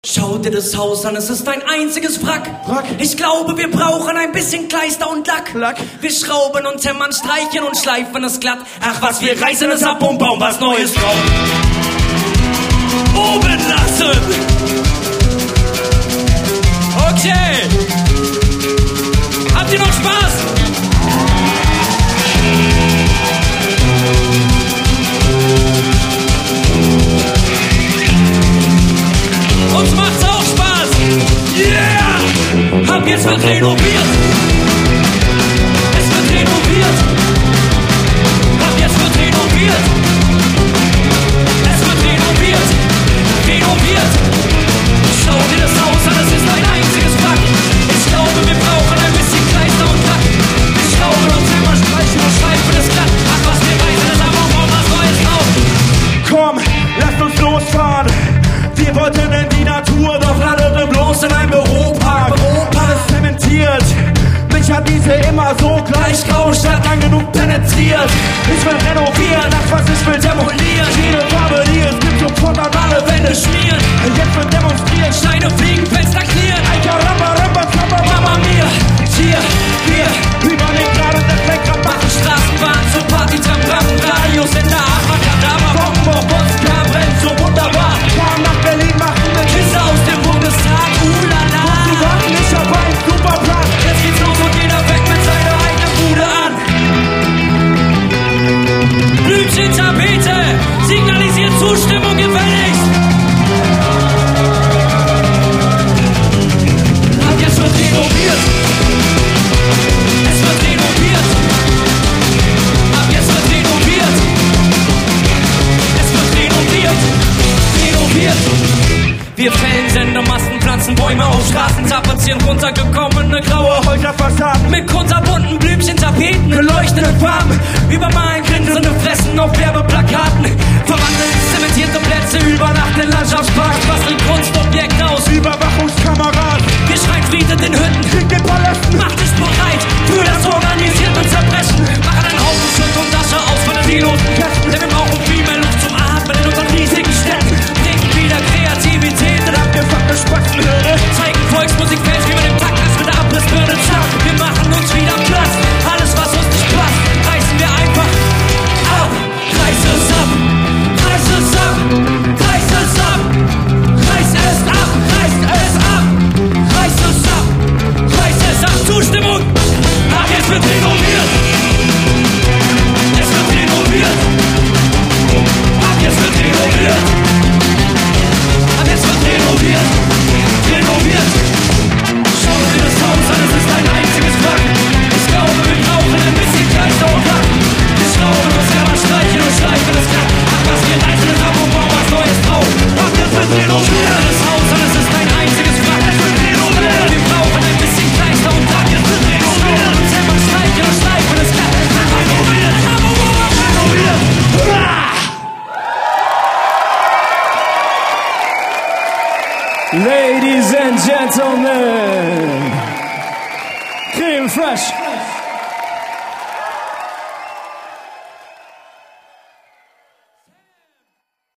Schau dir das Haus an, es ist ein einziges Wrack. Ich glaube, wir brauchen ein bisschen Kleister und Lack. Wir schrauben und hämmern, streichen und schleifen es glatt. Ach was, wir reißen es ab und bauen was Neues drauf. Oben lassen! Okay! Habt ihr noch Spaß? Uns macht's auch Spaß! Yeah! Ab jetzt wird renoviert! Es wird renoviert! Ab jetzt wird renoviert! Es wird renoviert! Renoviert! Schau dir das Haus an, es ist ein einziges Wrack! Ich glaube, wir brauchen ein bisschen Kleister und Lack! Wir schrauben uns immer, streichen und schleifen es glatt! Ach was, wir reißen es ab und bauen was Neues drauf! Komm, lasst uns losfahren! Wir wollten in die Natur, doch landeten bloß in einem Büropark. Alles zementiert, mich hat diese immer so gleich grau statt lang genug penetriert. Ich will renovieren, ach was, ich will demolieren. Jede Farbe, die es gibt, sofort an alle Wände schmieren. Jetzt wird demonstriert, Steine fliegen, Fenster knirren. ein Karamba, Ramba, Kamba, Mama mia, hier, wir über den Graden des Lenkrad machen Straßenbahn zur Party, Tram, Radios in der Abracadabra. Bomben auf Wodka brennt so wunderbar. fahren nach Berlin, machen eine Kiste aus dem Bundestag, Sie lala. warten, ich hab einen super Plan. Jetzt geht's los und jeder fängt mit seiner eigenen Bude an. Blümchen, Tapete, signalisiert Zustimmung gefälligst. Ab jetzt wird renoviert. Es wird renoviert. Ab jetzt wird renoviert. Es wird renoviert. Renoviert. Wir fällen Sendemasten, pflanzen Bäume auf Straßen, tapezieren runtergekommene graue Häuserfassaden mit kunterbunten Blümchen, Tapeten, beleuchteten Farben, übermalen grinsende Fressen auf Werbeplakaten, verwandeln zementierte Plätze über Nacht in Landschaftsparks, basteln Kunstobjekte aus Überwachungskameras, wir schreien Frieden in Hütten, Krieg den Palästen, macht dich bereit für das organisierte Zerbrechen, machen einen Haufen Schutt und Asche aus von den silosen Kästen, denn wir brauchen viel mehr Luft zum Atmen in unseren riesigen Städten, bringen wieder Kreativität in abgefuckte Spatzenhirne, zeigen Volksmusikfans, wie man im Takt ist mit der Abrissbirne, zack, wir machen uns wieder Platz, alles was uns nicht passt, reißen wir einfach ab, reiß es ab, reiß es ab, reiß es ab, reiß es ab, reiß es ab, reiß es ab, reiß es ab, Zustimmung, ab jetzt wird renoviert, es wird renoviert, ab jetzt wird renoviert, ab jetzt wird renoviert, renoviert. Schau dir das Haus an, es ist ein einziges Wrack. Ich glaube, wir brauchen ein bisschen Kleister und Lack. Wir schrauben uns selber, streichen und schleifen es glatt. Ach was, wir reißen es ab und bauen was Neues drauf. Ab jetzt wird renoviert. Das Haus an, es ist ein einziges Wrack. Es wird renoviert. Wir brauchen ein bisschen Kleister und Lack. Jetzt wird renoviert. Wir schrauben uns selber, streichen und schleifen es glatt. Renoviert, renoviert. Ladies and gentlemen, Creme Fresh.